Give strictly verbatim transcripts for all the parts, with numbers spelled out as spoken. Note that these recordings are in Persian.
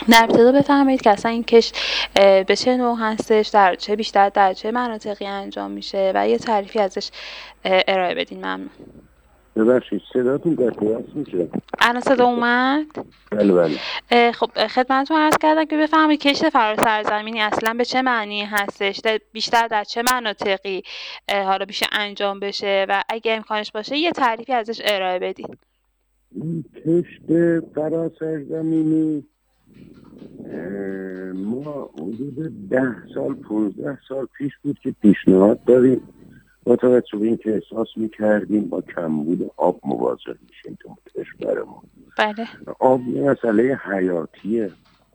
در ابتدا بفرمایید که اصلا این کشت به چه نوع هستش، در چه بیشتر در چه مناطقی انجام میشه و یه تعریفی ازش ارائه بدین. ممنون. ببخشید صداتون قطعی هست میشه؟ الان صدا اومد؟ بله بله. خب خدمتتون عرض کردم که بفهمید کشت فرا سرزمینی اصلا به چه معنی هستش، بیشتر در چه مناطقی حالا بیشه انجام بشه و اگه امکانش باشه یه تعریفی ازش ارائه بدید. کشت فرا سرزمینی ما حدود ده سال پونزده سال پیش بود که پیشنهاد داریم با توجه به این که احساس میکردیم با کمبود آب مواجه میشیم تو کشورمون. بله. آب یه مسئله حیاتیه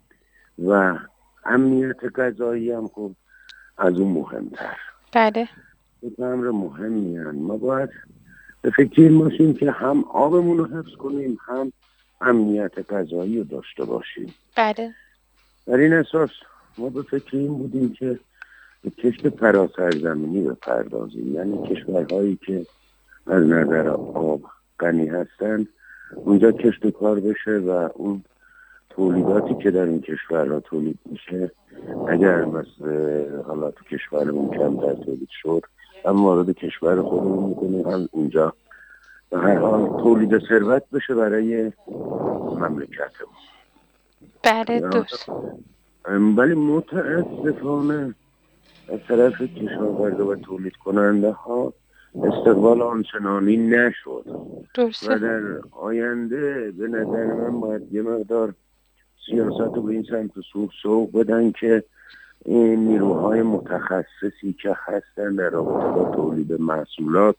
و امنیت غذایی هم خب از اون مهمتر. بله. این امر مهمی هست. ما باید به فکر این باشیم که هم آبمون رو حفظ کنیم هم امنیت غذایی رو داشته باشیم. بله. در این اساس ما به فکر این بودیم که به کشت فراسرزمینی بپردازیم، یعنی کشورهایی که از نظر آب غنی هستن اونجا کشت کار بشه و اون تولیداتی که در این کشورها تولید میشه اگر مثل حالا تو کشورمون کمتر تولید شد هم وارد کشور خودمون میکنیم هم اونجا و هر حال تولید ثروت بشه برای مملکتمون. بله دوست. ولی متاسفانه از طرف کشاورزا و تولید کننده ها استقبال آنچنانی نشد. درسته. و در آینده به نظر من باید یه مقدار سیاست رو به این سمت سوق سوق بدن که این نیروهای متخصصی که هستن در رابطه با تولید محصولات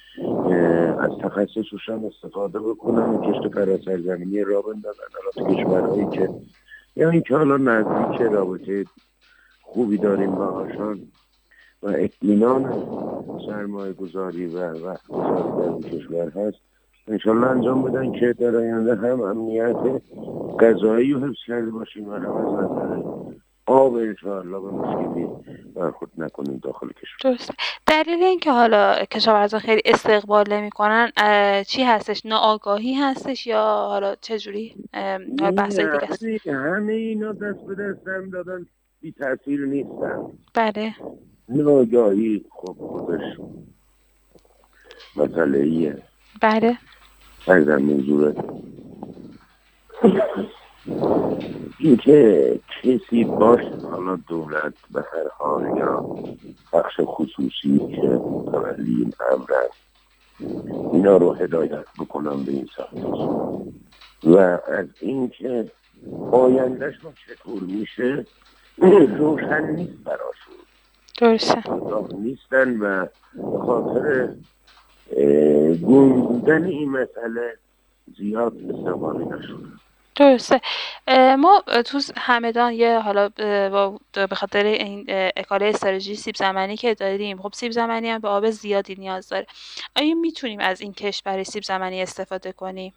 از تخصصشون استفاده بکنن و کشت فراسرزمینی را بندازن. حالا تو کشورهایی که یا این که حالا نزدیک رابطه خوبی داریم باهاشون و اطمینان سرمایه گذاری و وقت گذاری در این کشور هست انشالله انجام بدن که در آینده هم امنیت غذایی رو حفظ کرده باشیم و هم از نظر آب انشالله به مشکلی برخورد نکنیم داخل کشور. درسته. دلیل این که حالا کشاورزان خیلی استقبال نمی کنن چی هستش؟ ناآگاهی هستش یا حالا چجوری بحثای دیگه است؟ همه اینا دست به دست هم دادن بی تاثیر نیستن. بله. ناآگاهی خب خودش مسئله ایه. بله. در موضوع این که کسی باش حالا دولت به هر حال یا بخش خصوصی که متولی این امر است اینا رو هدایت بکنم به این سمت و از این که آیندهش ما چطور میشه روشن نیست براشون. درسته. نیستن و به خاطر گم بودن این مسئله زیاد استقبالی نشدن. درسته. ما تو همدان یه حالا به خاطر این اکاله استراتژی سیب زمینی که داریم، خب سیب زمینی هم به آب زیادی نیاز داره. آیا میتونیم از این کشت برای سیب زمینی استفاده کنیم؟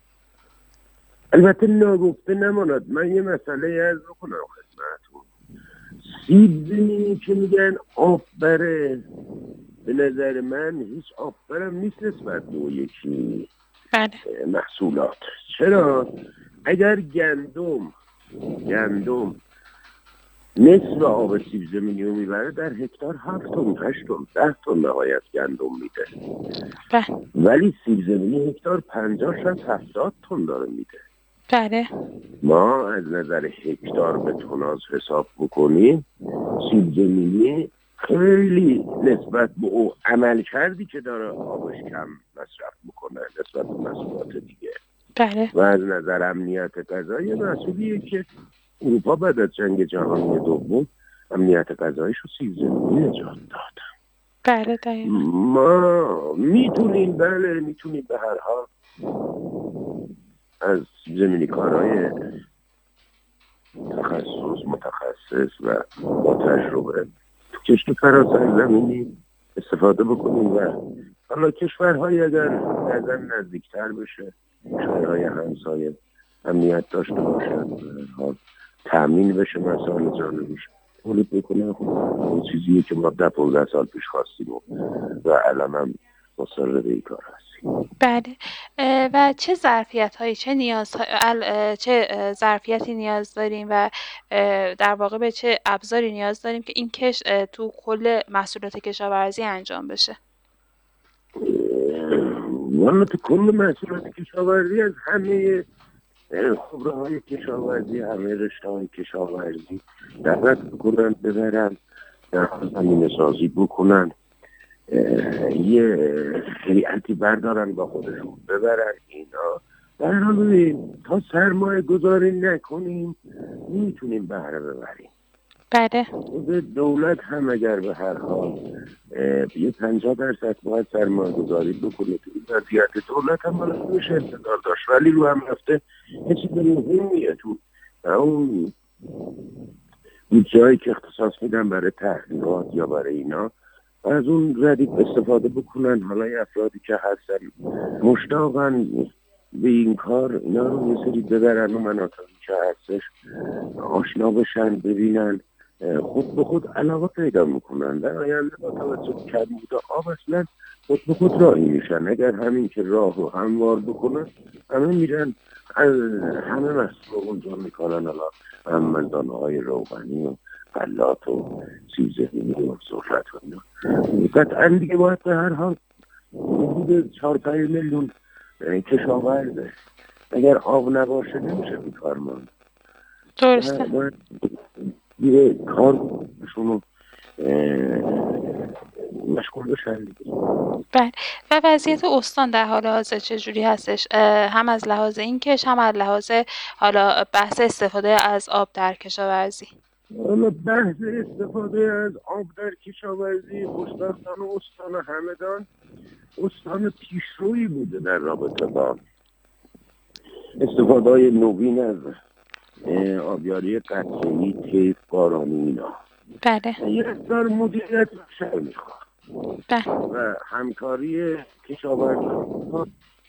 البته ناگفته نماند. من یه مسئله عرض بکنم خدمتتون. سیب زمینی که میگن آب بره، به نظر من هیچ آب برم نیست نسبت به یکی بله. محصولات. چرا؟ اگر گندم گندم نصف آب سیب زمینی رو میبره در هکتار هفت تن هشت تن ده تن نهایت گندم میده. بله. ولی سیب زمینی هکتار پنجاه شصت هفتاد تن داره میده. بله. ما از نظر هکتار به توناژ حساب بکنیم سیب زمینی خیلی نسبت به او عمل کردی که داره آبش کم مصرف میکنه نسبت به محصولات دیگه. بله. و از نظر امنیت غذایی محصولیه که اروپا بعد از جنگ جهانی دوم امنیت غذاییش رو سیب زمینی نجات داد. بله دقیقا. ما میتونیم بله میتونیم به هر حال از سیب زمینی کارهای تخصص متخصص و با تجربه تو کشت فراسرزمینی استفاده بکنیم و حالا کشورهای اگر بعضا نزدیکتر بشه کشورهای همسایه امنیت داشته باشن حال تأمین بشه مسائل جانبیش تولید بکنه. خب اون چیزیه که ما ده پونزده سال پیش خواستیم و الان هم مصر به این کار هستیم. بله. اه، و چه ظرفیت هایی چه نیاز چه اه، ظرفیتی نیاز داریم و اه، در واقع به چه ابزاری نیاز داریم که این کش اه، تو کل محصولات کشاورزی انجام بشه. والا تو کل محصولات کشاورزی از همه خبره های کشاورزی، همه رشته های کشاورزی دعوت بکنن ببرن در زمینه سازی بکنن، یه هیئتی بردارن با خودشون ببرن. اینا در حال ببین تا سرمایه گذاری نکنیم میتونیم بهره ببریم. بله. خود دولت هم اگر به هر حال یه پنجاه درصد باید سرمایه گذاری بکنه تو این وضعیت، دولت هم باید روش انتظار داشت، ولی رو هم رفته یه چیز مهمیه تو اون جایی که اختصاص میدن برای تحقیقات یا برای اینا و از اون ردیف استفاده بکنن. حالا یه افرادی که هستن مشتاقن به این کار، اینا رو یه سری ببرن و مناطقی که هستش آشنا بشن، ببینن، خود به خود علاقه پیدا میکنن. در آینده با توجه کمبود آب اصلا خود به خود راهی میشن. اگر همین که راه رو هموار بکنن همه میرن همه مسئول اونجا میکنن. حالا هم دانه های روغنی و غلات و سیب‌زمینی و ذرت و اینا قطعا دیگه باید به هر حال حدود چهار پنج میلیون کشاورزه. اگر آب نباشه نمیشه بی کار ماند. درسته. باید یه کار شما مشغول بشن دیگه. بله. و وضعیت استان در حال حاضر چجوری هستش؟ هم از لحاظ این کش هم از لحاظ حالا بحث استفاده از آب در کشاورزی. حالا بحث استفاده از آب در کشاورزی خوشبختانه استان همدان استان پیشرویی بوده در رابطه با استفاده های نوین از آبیاری قطره‌ای، طیف، بارانی اینا. بله. یه اصدار مدیریت بیشتر میخواد و همکاری کشاورزان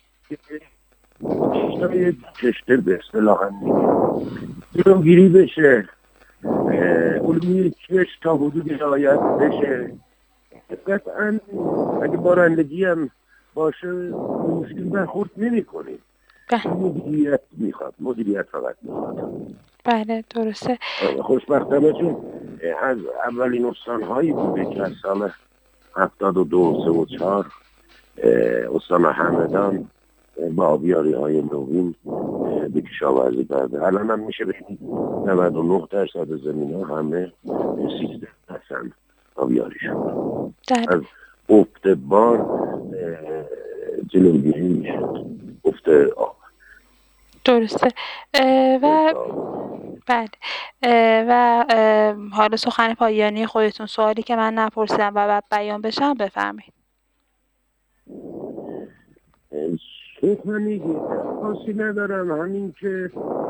کشتای کشته به اصطلاح هم میگه جلوگیری بشه، علومی کش تا حدودی رعایت بشه. قطعا اگه بارندگی هم باشه مشکل برخورد نمی کنیم. مدیریت میخواد، مدیریت فقط میخواد. بله درسته. خوشبختانه چون از اولین استانهایی بوده که از سال هفتاد و دو سه و چهار استان همدان با آبیاری های نوین به کشاورزی برده. الان هم میشه بگید نود و نه درصد زمین ها همه سیزده درصد آبیاری شد. از افت بار جلوگیری میشد، افت آب. درسته. و بله. و حالا سخن پایانی خودتون، سوالی که من نپرسیدم و بعد بیان بشم بفرمایید. سخنی خاصی ندارم، همین که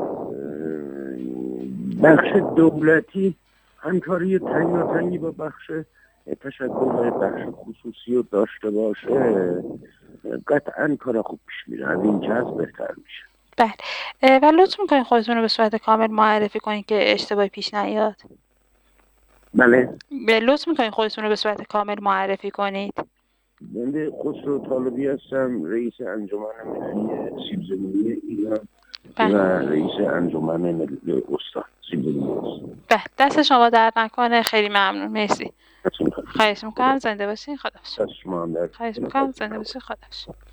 بخش دولتی همکاری تنگاتنگی با بخش تشکل‌های بخش خصوصی رو داشته باشه قطعا کار خوب پیش میره، از این جهت بهتر میشه. بله. و لطف میکنید خودتون رو به صورت کامل معرفی کنید که اشتباهی پیش نیاد. بله. لطف میکنید خودتون رو به صورت کامل معرفی کنید. بنده خسرو طالبی هستم، رئیس انجمن ملی سیب‌زمینی ایران و رئیس انجمن ملی استان سیب‌زمینی استان. بله. دست شما درد نکنه، خیلی ممنون، مرسی. خواهش میکنم زنده باشین. خداحافظ. خواهش میکنم زنده باشین. خداحافظ.